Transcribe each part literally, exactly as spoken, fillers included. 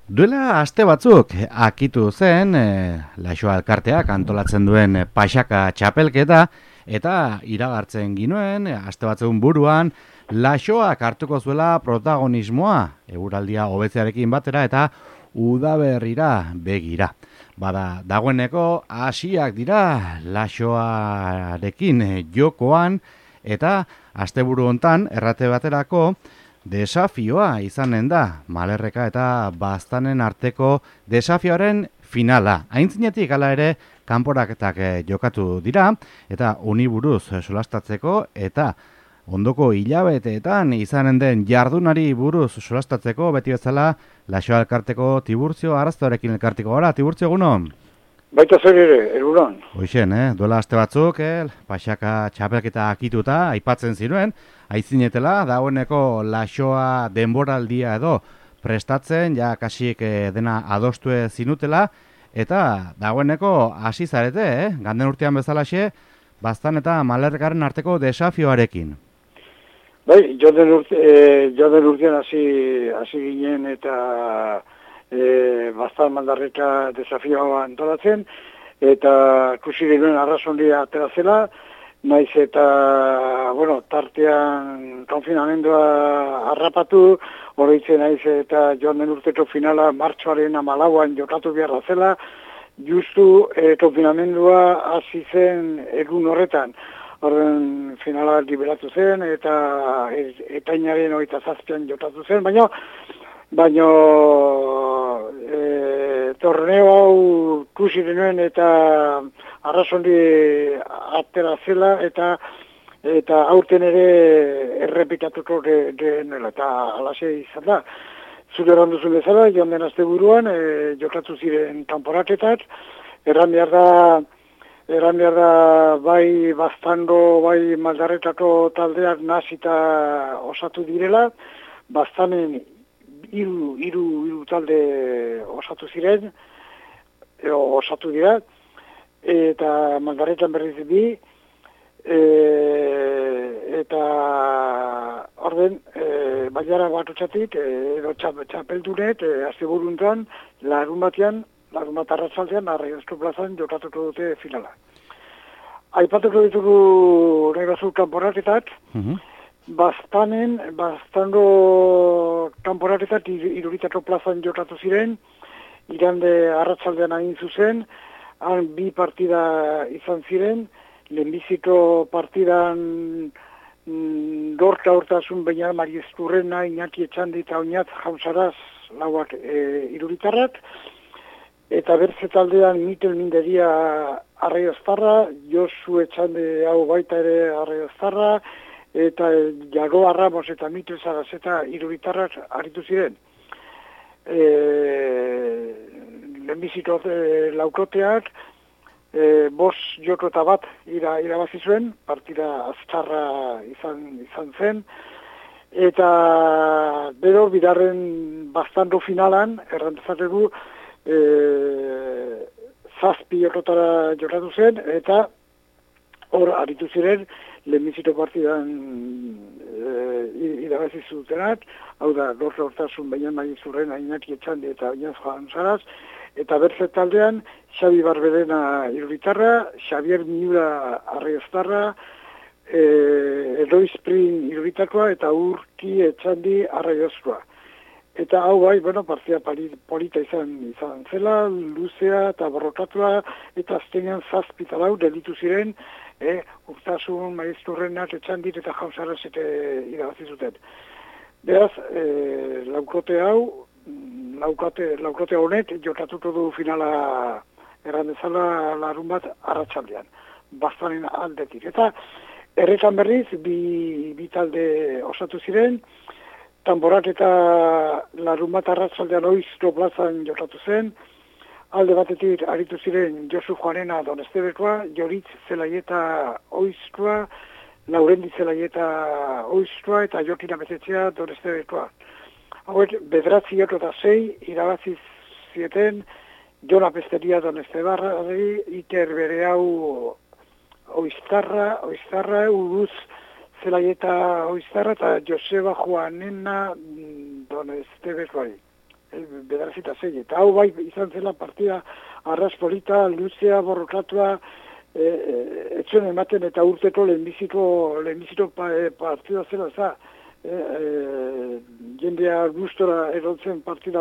Duela aste batzuk akitu zen e, Laixoa Elkarteak antolatzen duen Paxaka txapelketa eta iragartzen ginuen e, aste batzun buruan Laixoak hartuko zuela protagonismoa eguraldia hobetzearekin batera eta udaberrira begira. Bada, dagoeneko hasiak dira Laixoarekin jokoan eta asteburu hontan errate baterako desafioa izanen da, Malerreka eta Baztanen arteko desafioaren finala. Aintzinetik hala ere, kanporaketak jokatu dira, eta uniburuz solastatzeko, eta ondoko hilabeteetan izanen den jardunari buruz solastatzeko, beti bezala, Laixoa Elkarteko Tiburtzio Araztoarekin elkartiko gara. Tiburtzio, eguno? Baita zer ere, egunon. Hoixen, eh? Duela aste batzuk, eh? Paxaka txapelketa akituta, aipatzen zinuen, aitzinetela, dagoeneko Laixoa denboraldia edo prestatzen, ja kasik eh, dena adostue zinutela, eta dagoeneko hasi zarete, eh? Ganden urtean bezalaxe, Baztan eta Malerrekaren arteko desafioarekin. Bai, joden urte, e, joden urtean hasi hasi ginen eta e, Baztan Malerreka desafioa antolatzen, eta ikusi genuen arrazondia atera zela, naiz eta, bueno, tartean konfinamendua harrapatu, oroitzen naiz eta joan den urteko finala martxoaren hamalauan jokatu beharra zela, justu e, konfinamendua hasi zen egun horretan. Horren finala liberatu zen eta ekainaren hogeita zazpian jokatu zen, baina baina e, torneo hau ikusi denuen eta arrazondi atera zela eta eta aurten ere errepikatuko genuela eta alaxe izan da. Zure eran duzun bezala, joan den asteburuan e, jokatu ziren kanporaketak, erran behar da Eran behar da, bai Baztango, bai Maldarretako taldeak nazita osatu direla, Baztanen hiru hiru hiru talde osatu ziren, e, osatu dira, eta Maldarretan berriz bi, e, eta orden, e, baiara bat utxatik, e, edo txapeldunet, e, asteburuntan, larun batean, larun bat arratzaldean, Arraiozko plazan jokatuko dute finala. Aipatuko ditugu nahi batzuk kanporaketak, Mhm. Baztanen, Baztango kanporaketak Iruritako plazan jokatu ziren, igande arratzaldean hain zuzen, han bi partida izan ziren, lehenbiziko partidan mm, Gorka Hortasun Beñar Mariezkurrena, Iñaki Etxandi eta Oñat Jaunsaraz lauak e, Iruritarrak, eta bertze taldean Mikel Minderia Arraioztarra, Josu Etxande hau baita ere Arraioztarra, eta Jagoa Ramos eta Mikel Zarazeta Iruritarrak aritu ziren. E, lehenbiziko e, laukoteak, e, bos joko eta bat ira, irabazi zuen, partida azkarra izan, izan zen, eta bero bidarren Baztango finalan, errantzategu, E, zazpi jokotara jokatu zen, eta hor aritu ziren lehenbiziko partidan e, irabazi zutenak, hau da, Gorka Hortasun Beñan Maizurren, Iñaki Etxandi eta Oñaz Jaunsaraz, eta bertze taldean Xabi Barberena Iruritarra, Xavier Miura Arraioztarra, e, Eloiz Prin Iruritakoa eta Urki Etxandi Arraiozkoa. Eta hau bai, bueno, partia polita izan, izan zela, luzea eta borrokatua, eta azkenean zazpitalau delitu ziren, eh, Urtasun, Maizturrenak, Etxandit eta Jaunsaraz eta irabazi zuten. Beraz, eh, laukote hau, laukote, laukote honek, jokatuko du finala erran dezala larun bat arratsaldean, Baztanen aldetik. Eta errekan berriz, bi, bi talde osatu ziren, Tamborak eta larun bat arratzaldean Oizko plazan jokatu zen, alde batetik aritu ziren Josu Juanena Donestebekoa, Joritz Zelaieta Oizkoa, Laurendi Zelaieta Oizkoa eta Jokin Ametetzea Donestebekoa. Hauek bederatzi joko eta sei irabazi zieten Jon Apesteria Donestebarrari, Iter bere hau Oiztarra, Oiztarra, Uruz Zelaieta Oiztarra eta Joseba Juanena Donestebekoari. bederazita zei. Eta hau bai izan zela partida arras polita, luzea, borrokatua, e, e, etzuen ematen eta urteko lehenbiziko, lehenbiziko pa, e, partida zela, za, e, e, jendea gustora erotzen partida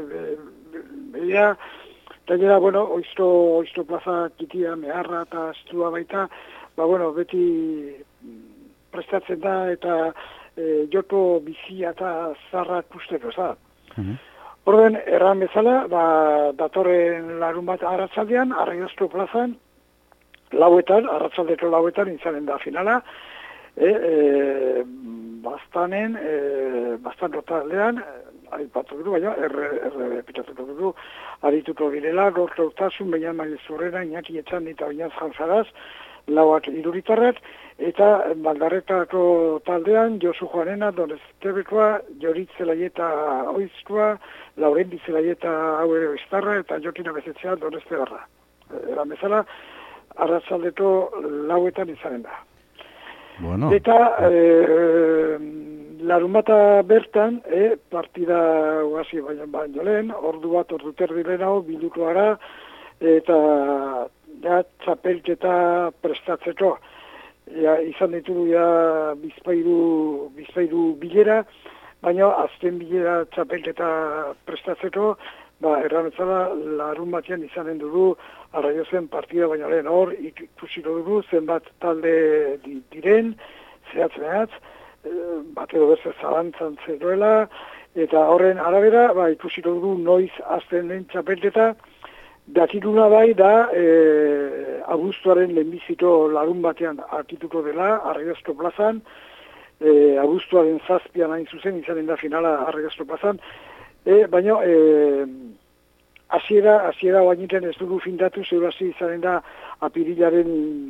behia, eta gera, bueno, oizto, oizto plaza kitia, meharra eta astua baita, ba, bueno, beti prestatzen da eta e, joko bizia eta zarra kusteko, za. Mm-hmm. Orden, erran bezala, ba, datorren larun bat arratzaldean, Arraiozko plazan, lauetan, arratzaldeko lauetan, izanen da finala, e, e, bastanen, e, bastan rotaldean, aipatu dugu, baina, erre, erre pitatuko dugu, arituko girela, gorka urtasun, baina maizurrera, Iñaki Etxan eta Oinaz Jantzaraz, lauak iruritarrak, eta Maldarretako taldean, Josu Juanena, Donestebekoa, Jorit Zelaieta Oizkoa, Laurendi Zelaieta Haue Estarra, eta Jokin Abezetzea Donestebarra. Eran bezala, arratzaldeko lauetan izanen da. Bueno. Eta e, larumata bertan, e, partida guazi baina baino lehen, ordu bat, ordu terdi lehenago, bilduko gara, eta ja, txapelketa prestatzeko. Ja, izan ditugu ja bizpairu, bizpairu bilera, baina azten bilera txapelketa prestatzeko, ba, errametzala larun batean izanen dugu Arraiozen partida baina lehen hor, ikusiko dugu zenbat talde diren, zehatz mehatz, bat edo berze zalantzan zeroela, eta horren arabera, ba, ikusiko dugu noiz azten den txapelketa. Dakikuna bai da, e, abuztuaren lehenbiziko larun batean arkituko dela, Arraiozko plazan, e, abuztuaren zazpian hain zuzen, izanen da finala Arraiozko plazan, e, baina, e, hasiera, hasiera bainiten ez dugu findatu, zeur hasi izanen da apirilaren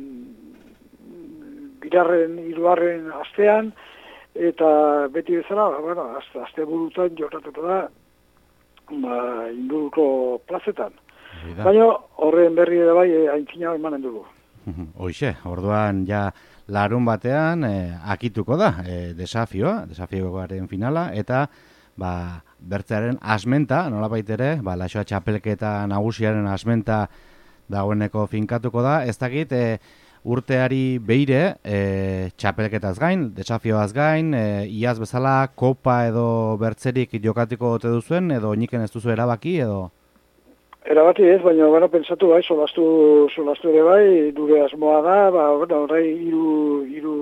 bigarren, hirugarren astean, eta beti bezala, bueno, azte, azte burutan jokatuko da, ba, inguruko plazetan. Baina horren berri ere bai aintzina emanen dugu. Hoixe, orduan ja larun batean e, akituko da e, desafioa, desafioaren finala, eta ba, bertzearen asmenta, nolabait ere, ba, Laxoa txapelketa nagusiaren asmenta dagoeneko finkatuko da. Ez dakit, e, urteari beire e, txapelketaz gain, desafioaz gain, e, iaz bezala kopa edo bertzerik jokatiko ote duzuen, edo niken ez duzu erabaki, edo... Erabaki ez, baina, bueno, pensatu bai, solastu, solastu ere bai, dure asmoa da, ba, bueno, horrei iru, iru,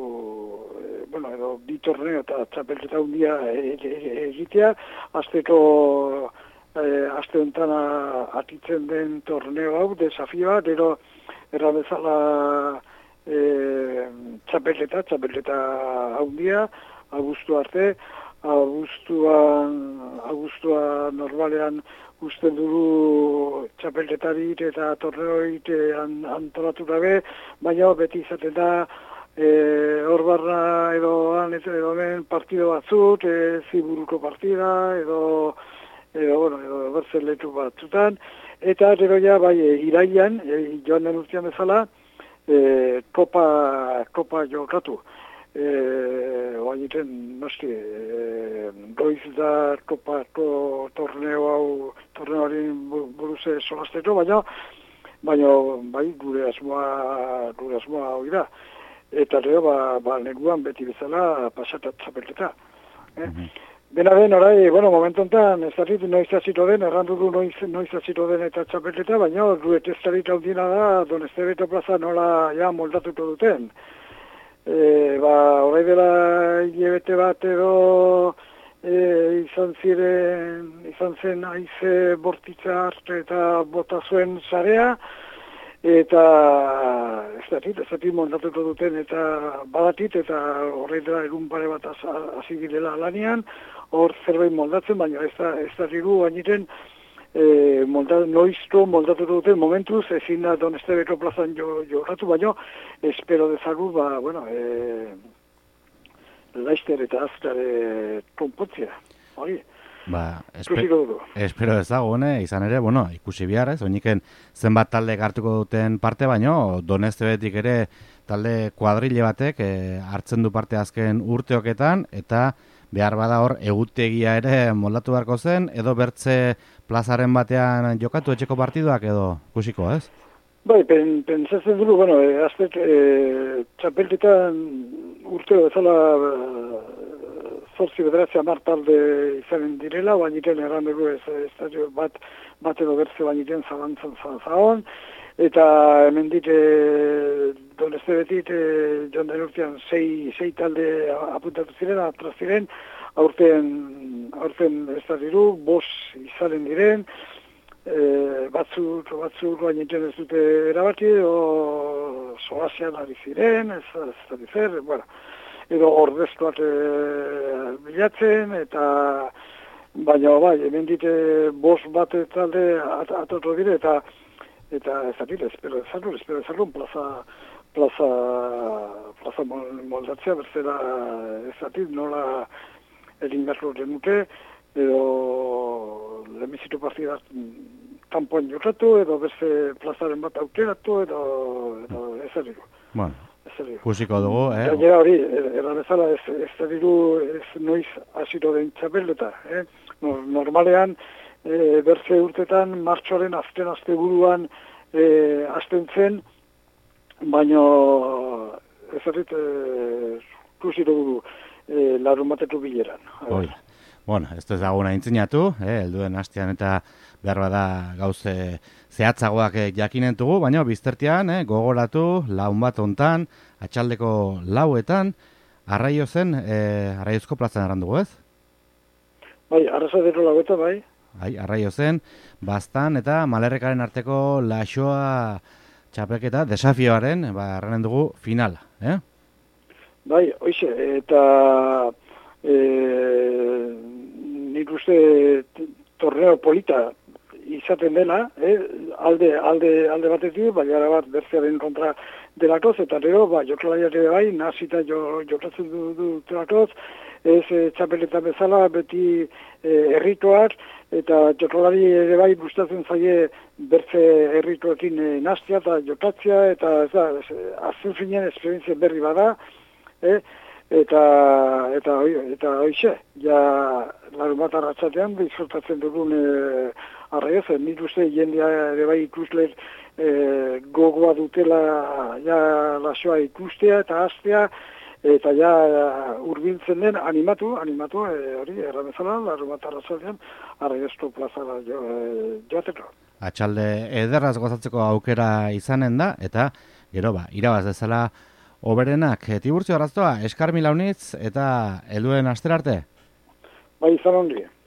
e, bueno, edo, bi torneo eta txapelketa hundia egitea, azteko, e, azte honetan atitzen den torneo hau, desafioa, gero, errabezala e, txapelketa, txapelketa hundia, abuztu arte, abuztuan, abuztua normalean, usten dugu txapelketarik eta torneoik antolatu gabe, baina beti izaten da hor e, barra edo han edo hemen partido batzut, e, ziburuko partida edo, edo, bueno, edo bertzen leku batzutan, eta gero ja bai e, irailan, e, joan den urtean bezala, e, kopa, kopa jokatu. Eh, oainiten, noski, eh, goiz da kopako torneo hau, torneoari buruze solasteko, baina, baina, bai, gure asmoa, gure asmoa hori da. Eta leo, ba, ba, neguan beti bezala pasatat txapelketa. Eh? Mm-hmm. Bena den, orai, bueno, momentu enten, ez dakit, noiz azito den, errandu du noiz, noiz azito den eta txapelketa, baina, gure testarik haudina da, Donestebeto plaza nola ja moldatuko duten. E, ba, horrei dela hilebete bat edo e, izan ziren, izan zen haize bortitza hartu eta bota zuen zarea, eta ez dakit, ez dakit montatuko duten eta badatit, eta horrei dela egun pare bat hasi direla lanian, hor zerbait moldatzen, baina ez da, ez da ziru bainiten, E, molda, noizko moldatu duten momentuz, ezin da Donestebeko plazan jo, jorratu, baina espero dezagu, ba, bueno, e, laizter eta azkare konpontzia, hori. Ba, espe, espero ezagune, izan ere, bueno, ikusi bihar, ez, oiniken zenbat talde hartuko duten parte, baino, Donestebetik ere talde kuadrile batek e, hartzen du parte azken urteoketan, eta behar bada hor egutegia ere moldatu beharko zen, edo bertze plazaren batean jokatu etxeko partiduak edo kusiko, ez? Bai, pen, pentsatzen duru, bueno, e, aztet, e, txapelketan urteo bezala e, zortzi bederatzea martalde izanen direla, bainiten erran dugu ez, estadio bat, bat edo bertze bainiten zalantzan zaon, eta hemen dit, e, donezte betit, e, joan den urtean sei, sei talde apuntatu ziren, atraz ziren, aurten, aurten ez da diru, bos izanen diren, E, batzuk, batzuk baina ez dute erabaki, o soazian ari ziren, ez, ez da zer, bueno, edo ordezkoak e, bilatzen, eta baina bai, hemen dite bos bat talde at, atatu dire, eta eta ez da dira, espero ezarun, espero ezarun, plaza, plaza, plaza moldatzea, berzera ez da dira, nola egin beharko genuke, edo lehenbizitu partidak kanpoan jokatu, edo beste plazaren bat aukeratu, edo, edo ez erdiru. Bueno, kusiko dugu, eh? Gainera hori, eran bezala ez, ez erdiru ez noiz hasiko den txapeleta, eh? No, normalean, e, berze urtetan, martxoaren azten azte buruan e, azten zen, baina ez erdit e, kusiko dugu e, larun batetu bileran. Oi. Bueno, ez ez daguna intzinatu, eh, helduen hastean eta behar bada gauze zehatzagoak jakinentugu, baina biztertian eh, gogoratu laun bat ontan, atxaldeko lauetan, arraio zen, eh, arraiozko plazan errandugu, ez? Bai, arrazadero lauetan, bai. Bai, arraio zen, bastan eta malerrekaren arteko laxoa txapelketa desafioaren, ba, erranen dugu finala, eh? Bai, hoize, eta e, nik uste torneo polita izaten dela, eh? alde, alde, alde batetik, baina bat berzearen kontra delakoz, eta gero, ba, jokalariak ere bai, nazita jo, jokatzen du, du delakoz, ez e, txapeletan bezala, beti e, herrikoak, eta jokalari ere bai gustatzen zaie bertze herrikoekin e, naztia eta jokatzea, eta ez da, azken finean esperientzia berri bada, eh? eta eta hoi, eta hoize, ja larun bat arratsatean disfrutatzen dugun e, arraioz, nik uste jendea ere bai ikusle e, gogoa dutela ja lasoa ikustea eta hastea, eta ja hurbiltzen den animatu, animatu, e, hori, erramezala, larun bat arratsatean arraiozko plazara jo, e, joateko. Atxalde ederraz gozatzeko aukera izanen da, eta gero ba, irabaz dezala oberenak. Tiburtzio Arrastoa, eskar mila unitz eta helduen aster arte. Bai, izan ongi.